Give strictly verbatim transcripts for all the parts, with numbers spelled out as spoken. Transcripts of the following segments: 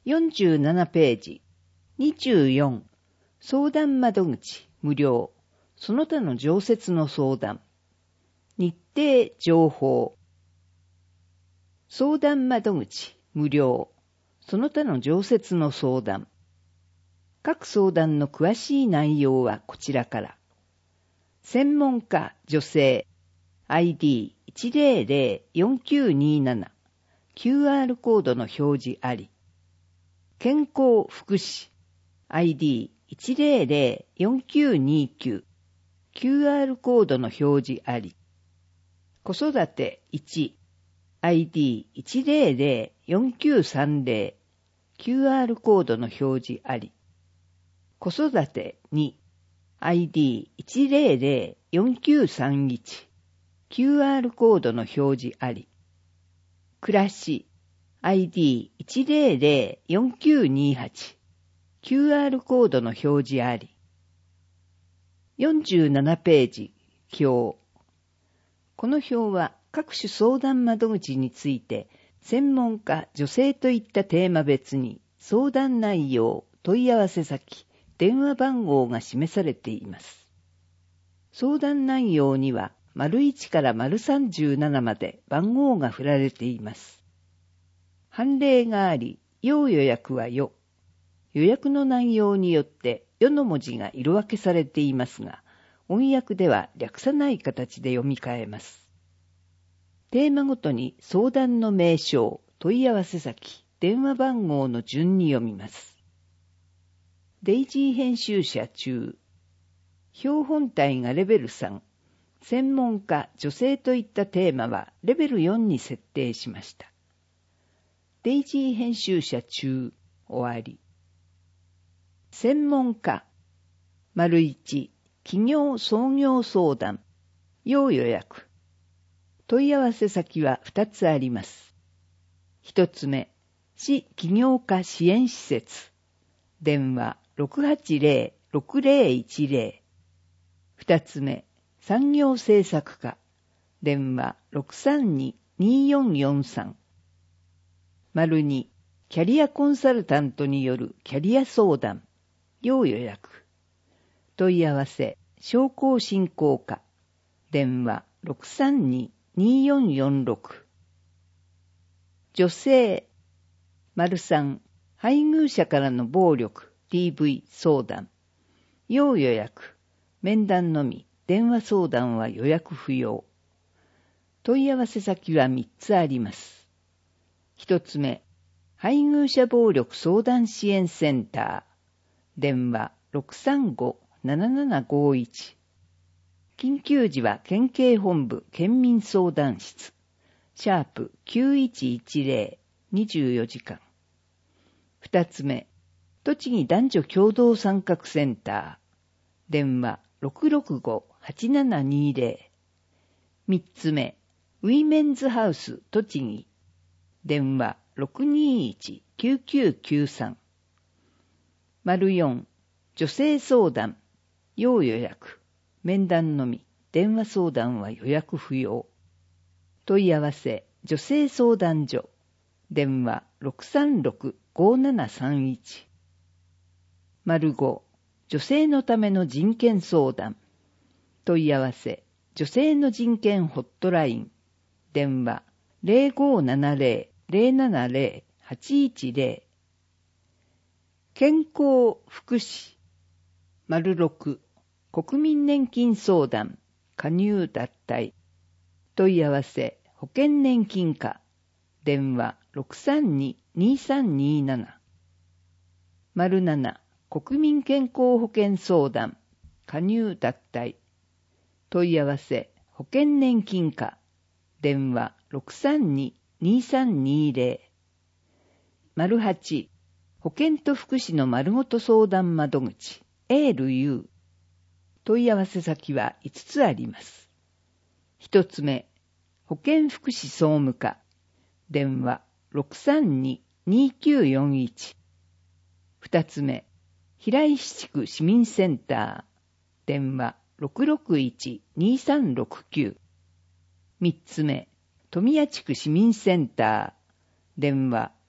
よんじゅうななページ。にじゅうよん。相談窓口無料。その他の常設の相談。日程情報。相談窓口無料。その他の常設の相談。各相談の詳しい内容はこちらから。専門家女性 アイディーいちゼロゼロよんきゅうになな キューアール コードの表示あり。健康福祉 アイディーいちゼロゼロよんきゅうにきゅう キューアール コードの表示あり。子育ていち アイディーいちゼロゼロよんきゅうさんゼロ キューアール コードの表示あり。子育てに アイディーいちゼロゼロよんきゅうさんいち キューアール コードの表示あり。暮らし アイディーいちゼロゼロよんきゅうにはち キューアール コードの表示あり。よんじゅうななページ表。この表は各種相談窓口について専門家、女性といったテーマ別に相談内容、問い合わせ先、電話番号が示されています。相談内容には丸いちから丸さんじゅうななまで番号が振られています。判例があり、要予約はよ。予約の内容によってよの文字が色分けされていますが、音訳では略さない形で読み替えます。テーマごとに相談の名称、問い合わせ先、電話番号の順に読みます。デイジー編集者中。表本体がレベルさん。専門家、女性といったテーマはレベルよんに設定しました。デイジー編集者中。終わり。専門家。丸いち。企業創業相談。要予約。問い合わせ先はふたつあります。ひとつめ。市起業家支援施設。電話ろくはちゼロ ろくゼロいちゼロ。二つ目、産業政策課。電話ろくさんに によんよんさん。丸に、キャリアコンサルタントによるキャリア相談。要予約。問い合わせ、商工振興課。電話ろくさんに によんよんろく。女性、丸さん。配偶者からの暴力、ディーブイ 相談。要予約。面談のみ、電話相談は予約不要。問い合わせ先はみっつあります。ひとつめ、配偶者暴力相談支援センター。電話ろくさんご ななななごいち。緊急時は県警本部県民相談室。シャープきゅういちいちゼロ、にじゅうよじかん。二つ目、栃木男女共同参画センター。電話ろくろくご はちななにゼロ。三つ目、ウィメンズハウス栃木。電話ろくにいち きゅうきゅうきゅうさん。丸四、女性相談。要予約。面談のみ。電話相談は予約不要。問い合わせ、女性相談所。電話ろくさんろく ごななさんいち。丸ご、女性のための人権相談。問い合わせ、女性の人権ホットライン。電話ゼロごななゼロ ゼロななゼロ はちいちゼロ。健康福祉。丸ろく、国民年金相談。加入脱退。問い合わせ、保険年金課。電話ろくさんに にさんになな。丸なな、国民健康保険相談。加入脱退。問い合わせ、保険年金課。電話ろくさんに にさんにゼロ。丸はち、保健と福祉の丸ごと相談窓口。エールユー。問い合わせ先はいつつあります。一つ目、保健福祉総務課。電話ろくさんに にきゅうよんいち。二つ目、平石地区市民センター。電話ろくろくいち にさんろくきゅう。三つ目、富谷地区市民センター。電話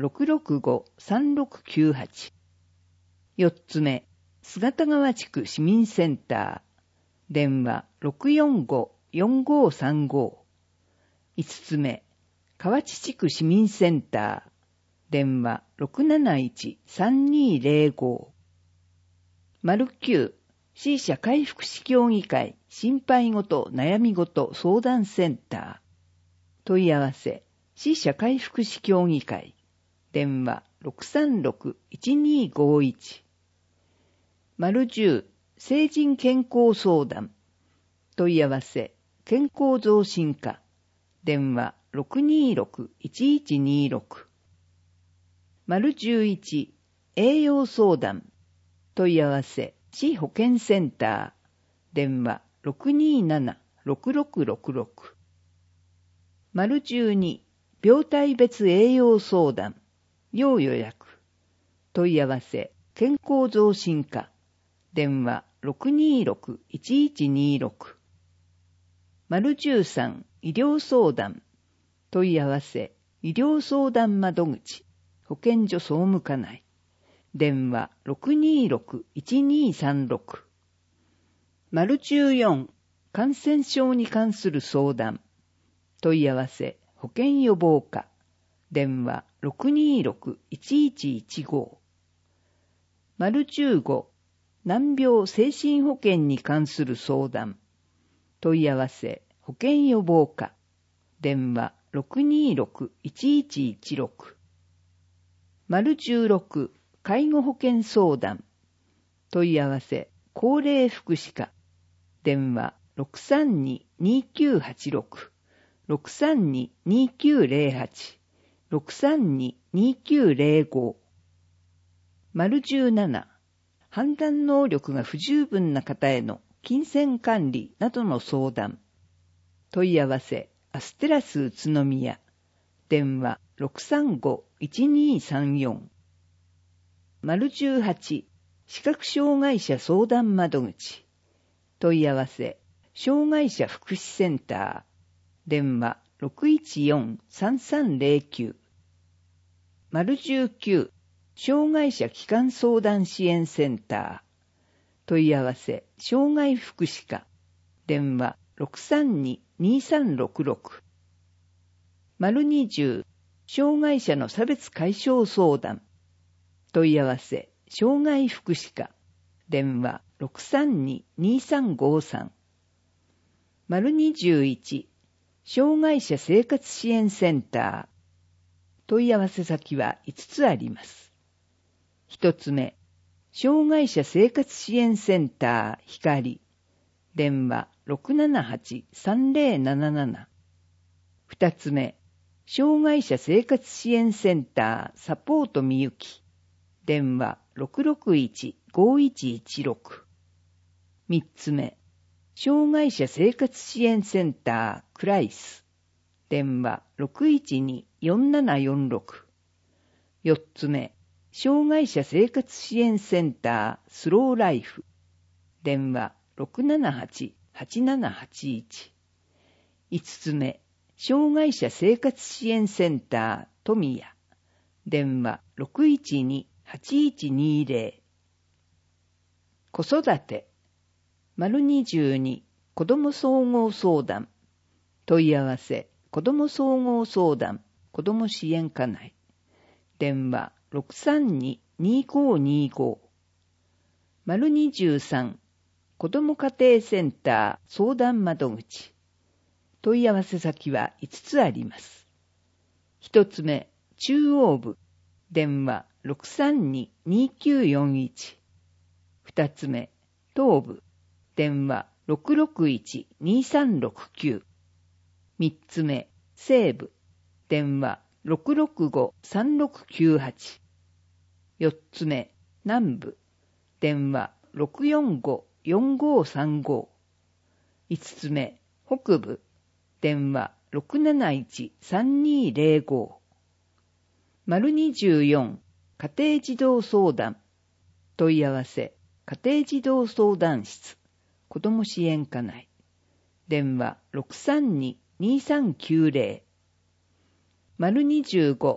ろくろくご さんろくきゅうはち。よっつめ、姿川地区市民センター。電話 ろくよんご よんごさんご。いつつめ、河内地区市民センター。電話 ろくなないち さんにぜろご。きゅう、市社会福祉協議会心配事悩み事相談センター。問い合わせ、市社会福祉協議会。電話 ろくさんろく いちにごいち。じゅう、成人健康相談。問い合わせ、健康増進課。電話 ろくにろく いちいちにろく。じゅういち、栄養相談。問い合わせ、市保健センター。電話 ろくになな ろくろくろくろく。じゅうに、病態別栄養相談。要予約。問い合わせ、健康増進課。電話 ろくにろく いちいちにろく。じゅうさん、医療相談。問い合わせ、医療相談窓口。保健所総務課内。電話 ろくにろく いちにさんろく。じゅうよん、感染症に関する相談。問い合わせ、保健予防課。電話 ろくにろく いちいちいちご。じゅうご、難病精神保健に関する相談。問い合わせ、保健予防課。電話 ろくにろく いちいちいちろく。じゅうろく、介護保険相談。問い合わせ、高齢福祉課。電話 ろくさんに にきゅうはちろく。ろくさんに にきゅうぜろはち。ろくさんに にきゅうぜろご。じゅうなな、判断能力が不十分な方への金銭管理などの相談。問い合わせ、アステラス宇都宮。電話 ろくさんご いちにさんよん。じゅうはち、視覚障害者相談窓口。問い合わせ、障害者福祉センター。電話 ろくいちよん さんさんぜろきゅう。じゅうきゅう、障害者基幹相談支援センター。問い合わせ、障害福祉課。電話 ろくさんに にさんろくろく。にじゅう、障害者の差別解消相談。問い合わせ、障害福祉課。電話 ろくさんに にさんごさん。にじゅういち、障害者生活支援センター。問い合わせ先はいつつあります。ひとつめ、障害者生活支援センター光。電話 ろくななはち さんぜろなななな。ふたつめ、障害者生活支援センターサポートみゆき。電話 ろくろくいち ごいちいちろく。みっつめ、障害者生活支援センタークライス。電話 ろくいちに よんななよんろく。よっつめ、障害者生活支援センタースローライフ。電話 ろくななはち はちななはちいち。いつつめ、障害者生活支援センター富谷。電話 ろくいちに はちいちにぜろ。子育て。にじゅうに、子ども総合相談。問い合わせ、子ども総合相談、子ども支援課内。電話 ろくさんに にごにご。にじゅうさん、子ども家庭センター相談窓口。問い合わせ先はいつつあります。ひとつめ、中央部。電話 ろくさんに にきゅうよんいち。ふたつめ、東部。電話 ろくろくいち にさんろくきゅう。みっつめ、西部。電話 ろくろくご さんろくきゅうはち。よっつめ、南部。電話 ろくよんご よんごさんご。いつつめ、北部。電話 ろくなないち さんにぜろご。にじゅうよん、家庭児童相談。問い合わせ、家庭児童相談室、子ども支援課内。電話 ろくさんに にさんきゅうぜろ。にじゅうご、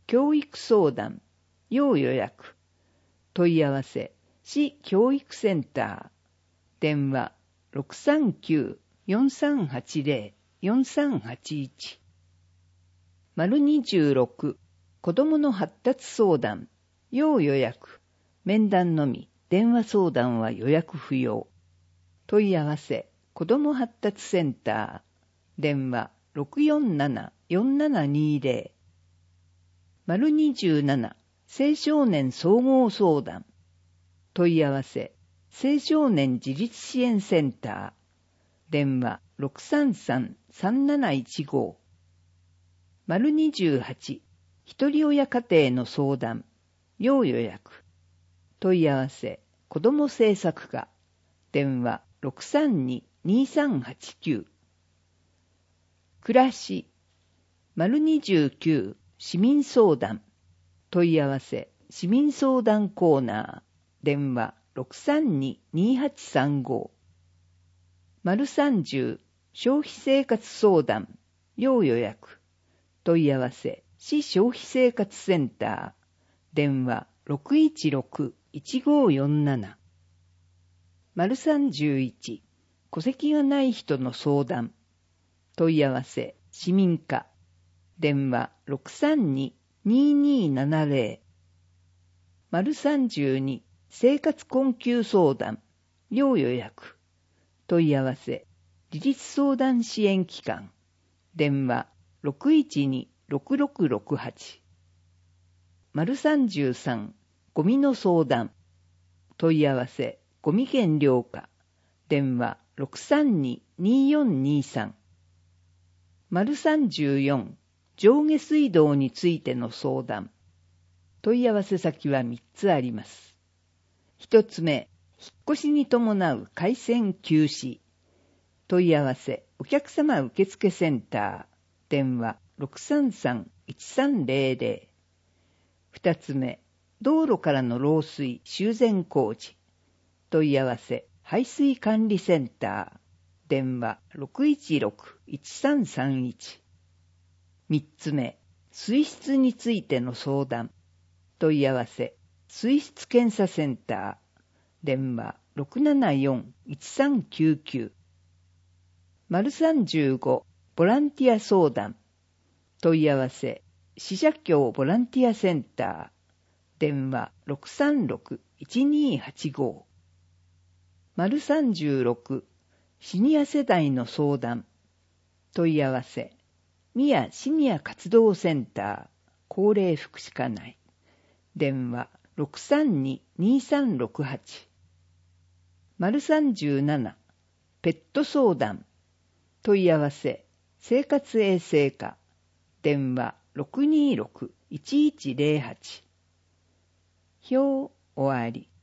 教育相談、要予約。問い合わせ、市教育センター。電話、ろくさんきゅう よんさんはちゼロ よんさんはちいち。丸にじゅうろく、子どもの発達相談、要予約。面談のみ、電話相談は予約不要。問い合わせ、子ども発達センター。電話、ろくよんなな よんななにゼロ。丸にじゅうなな、青少年総合相談。問い合わせ、青少年自立支援センター。電話、ろくさんさん さんなないちご。丸にじゅうはち、一人親家庭の相談。要予約。問い合わせ、子ども政策課。電話、ろくさんに にさんはちきゅう。暮らし。丸にじゅうきゅう、市民相談。問い合わせ、市民相談コーナー。電話、ろくさんに にはちさんご。丸さんじゅう、消費生活相談。要予約。問い合わせ、市消費生活センター。電話、ろくいちろく いちごよんなな。丸さんじゅういち、戸籍がない人の相談。問い合わせ、市民課。電話、ろくさんに ににななゼロ。丸さんじゅうに、生活困窮相談。要予約。問い合わせ、自立相談支援機関。電話、ろくいちに ろくろくろくはち。丸さんじゅうさん、ゴミの相談。問い合わせ、ゴミ減量課。電話、ろくさんに によんにさん。丸さんじゅうよん、上下水道についての相談。問い合わせ先はみっつあります。ひとつめ、引っ越しに伴う回線休止。問い合わせ、お客様受付センター。電話、ろくさんさん いちさんゼロゼロ。ふたつめ、道路からの漏水修繕工事。問い合わせ、排水管理センター。電話、ろくいちろく いちさんさんいち。みっつめ、水質についての相談。問い合わせ、水質検査センター。電話、ろくななよん いちさんきゅうきゅう。丸さんじゅうご、ボランティア相談。問い合わせ、死者協ボランティアセンター。電話、ろくさんろく いちにはちご。丸さんじゅうろく、シニア世代の相談。問い合わせ、宮シニア活動センター、高齢福祉課内。電話、ろくさんに にさんろくはち。丸さんじゅうなな、ペット相談。問い合わせ、生活衛生課。電話、ろくにろく いちいちゼロはち。表終わり。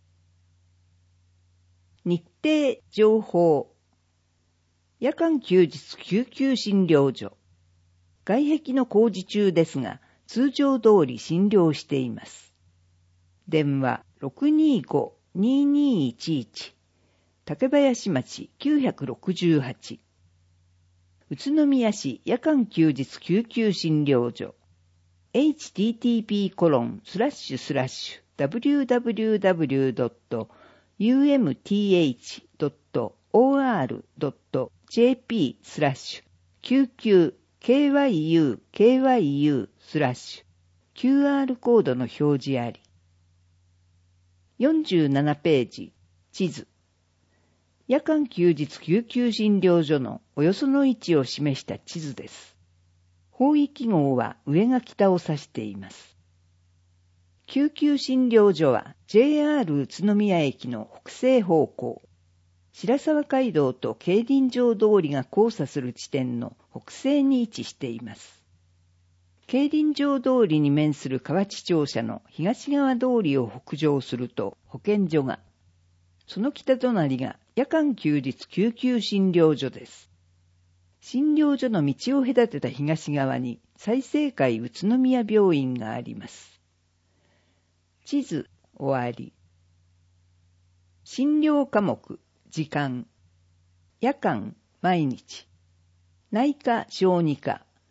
日程情報。夜間休日救急診療所。外壁の工事中ですが、通常通り診療しています。電話 ろくにご ににいちいち。竹林町きゅうろくはち。宇都宮市夜間休日救急診療所。エイチティーティーピーコロンスラッシュスラッシュダブリューダブリューダブリュードットユーエムティーエイチドットオーアールドットジェーピースラッシュ救急 ケーワイユー ケーワイユー スラッシュ キューアール コードの表示あり。よんじゅうななページ、地図。夜間休日救急診療所のおよその位置を示した地図です。方位記号は上が北を指しています。救急診療所は ジェイアール 宇都宮駅の北西方向、白沢街道と競輪場通りが交差する地点の北西に位置しています。競輪場通りに面する河内庁舎の東側通りを北上すると保健所が、その北隣が夜間休日救急診療所です。診療所の道を隔てた東側に済生会宇都宮病院があります。地図終わり。診療科目、時間。夜間、毎日。内科、小児科。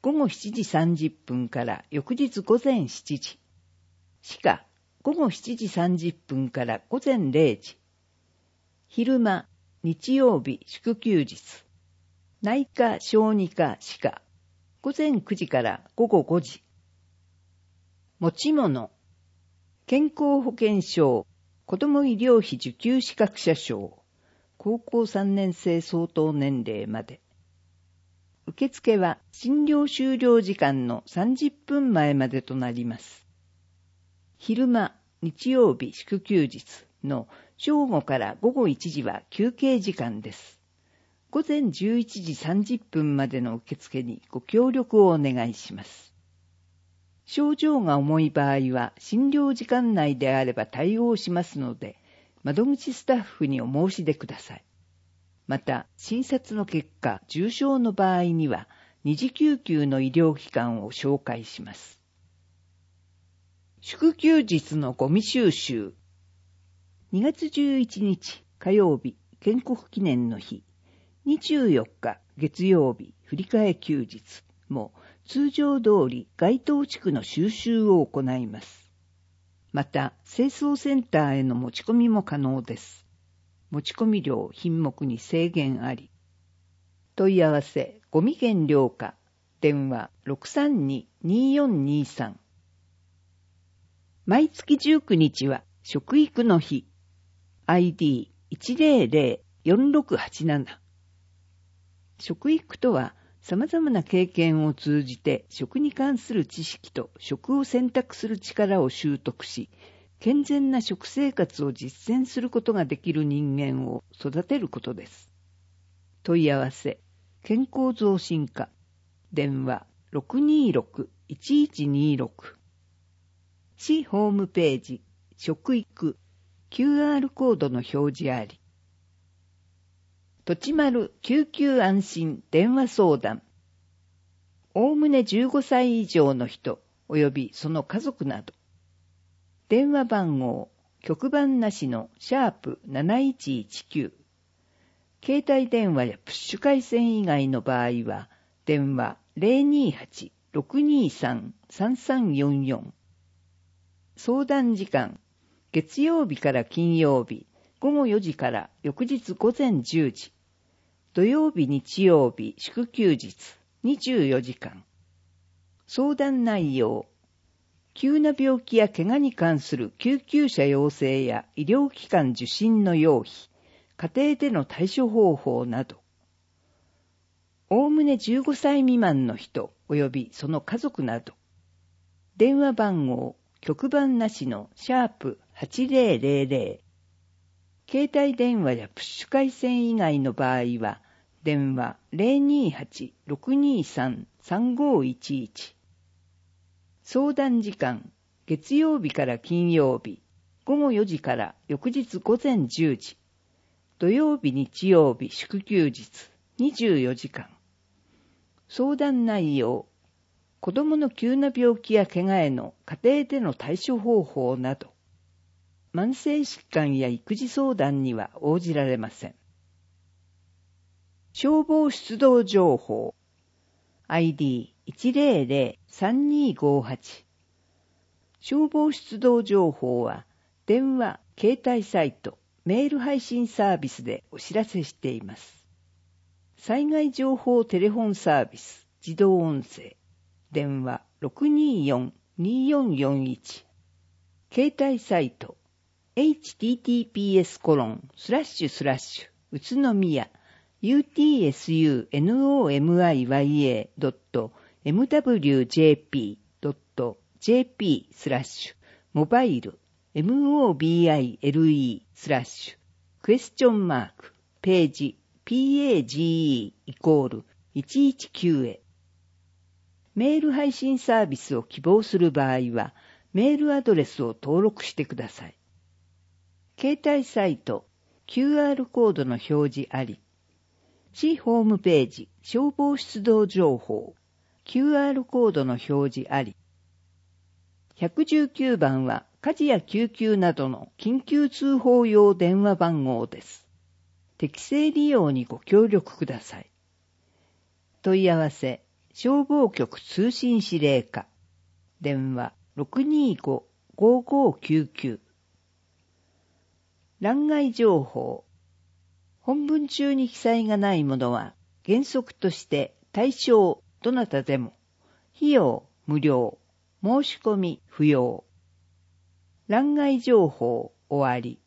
ごごしちじさんじゅっぷんから翌日午前しちじ。歯科、ごごしちじさんじゅっぷんから午前れいじ。昼間、日曜日祝休日。内科、小児科、歯科、午前くじからごごごじ。持ち物、健康保険証、子ども医療費受給資格者証、高校さんねん生相当年齢まで。受付は診療終了時間のさんじゅっぷんまえまでとなります。昼間、日曜日祝休日の正午からごごいちじは休憩時間です。午前じゅういちじさんじゅっぷんまでの受付にご協力をお願いします。症状が重い場合は診療時間内であれば対応しますので、窓口スタッフにお申し出ください。また、診察の結果、重症の場合には、二次救急の医療機関を紹介します。祝休日のゴミ収集。にがつじゅういちにち火曜日、建国記念の日。にじゅうよっか月曜日、振り替え休日も通常通り該当地区の収集を行います。また、清掃センターへの持ち込みも可能です。持ち込み量、品目に制限あり。問い合わせ、ゴミ減量課、電話 ろくさんに にーよんにーさん。毎月じゅうくにちは食育の日。アイディーいちぜろぜろよんろくはちなな。食育とは、様々な経験を通じて食に関する知識と食を選択する力を習得し、健全な食生活を実践することができる人間を育てることです。問い合わせ、健康増進課、電話 ろくにーろく いちいちにーろく。市ホームページ、食育、キューアール コードの表示あり。とちまる救急安心電話相談。おおむねじゅうごさい以上の人及びその家族など。電話番号、局番なしのシャープなないちいちきゅう。携帯電話やプッシュ回線以外の場合は、電話 ゼロにーはち ろくにーさん さんさんよんよん。相談時間、月曜日から金曜日、ごごよじから翌日午前じゅうじ。土曜日、日曜日、祝休日、にじゅうよじかん。相談内容、急な病気や怪我に関する救急車要請や医療機関受診の要否、家庭での対処方法など。おおむねじゅうごさい未満の人及びその家族など。電話番号、局番なしのシャープはちぜろぜろぜろ。携帯電話やプッシュ回線以外の場合は、電話 ゼロにーはち ろくにーさん さんごいちいち。相談時間、月曜日から金曜日、ごごよじから翌日午前じゅうじ。土曜日、日曜日、祝休日、にじゅうよじかん。相談内容、子供の急な病気や怪我への家庭での対処方法など。慢性疾患や育児相談には応じられません。消防出動情報 アイディーいちぜろぜろさんにーごはち。消防出動情報は電話、携帯サイト、メール配信サービスでお知らせしています。災害情報テレフォンサービス自動音声電話 ろくにーよん にーよんよんいち。携帯サイト エイチティーティーピーエスコロンスラッシュスラッシュ宇都宮 ユーティーエスユーエヌオーエムアイワイエードットエムダブリュージェーピードットジェーピースラッシュモバイル エムオービーアイエルイースラッシュクエスチョンマークページ ピーエージーイー イコールいちいちきゅうへ。メール配信サービスを希望する場合はメールアドレスを登録してください。携帯サイト キューアール コードの表示あり。市ホームページ消防出動情報 キューアール コードの表示あり。いちいちきゅうばんは火事や救急などの緊急通報用電話番号です。適正利用にご協力ください。問い合わせ消防局通信指令課、電話 ろくにーご ごーごーきゅうきゅう。欄外情報。本文中に記載がないものは原則として対象どなたでも費用無料、申し込み不要。欄外情報終わり。